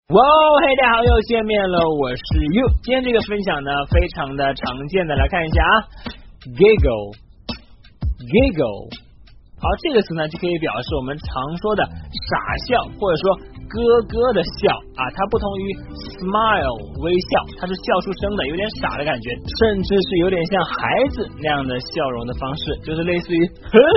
哇，嘿，大家好，又见面了，我是 You。今天这个分享呢，非常的常见的，来看一下啊 ，giggle。好，这个词呢就可以表示我们常说的傻笑，或者说咯咯的笑啊。它不同于 smile 微笑，它是笑出声的，有点傻的感觉，甚至是有点像孩子那样的笑容的方式，就是类似于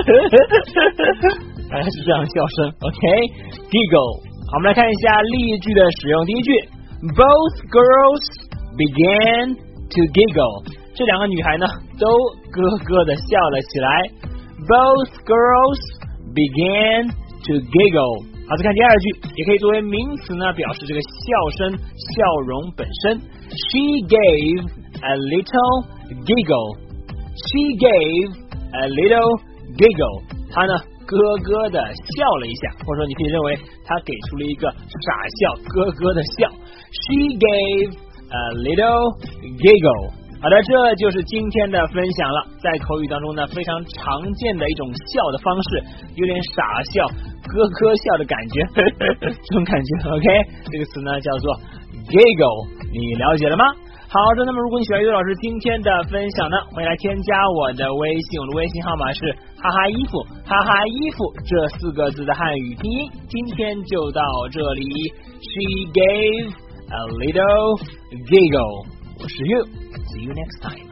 大概是这样的笑声。OK，giggle。好，我们来看一下例句的使用。第一句 ，Both girls began to giggle。这两个女孩呢，都咯咯的笑了起来。Both girls began to giggle。好，再看第二句，也可以作为名词呢，表示这个笑声、笑容本身。She gave a little giggle. She gave a little giggle。她呢，咯咯的笑了一下，或者说你可以认为他给出了一个傻笑，咯咯的笑。She gave a little giggle。好的，这就是今天的分享了。在口语当中呢，非常常见的一种笑的方式，有点傻笑、咯咯笑的感觉，这种感觉。OK， 这个词呢叫做 giggle， 你了解了吗？好的，那么如果你喜欢于老师今天的分享呢，欢迎来添加我的微信，我的微信号码是哈哈衣服，哈哈衣服这4个字的汉语拼音。今天就到这里。She gave a little giggle。我是 You，see you next time。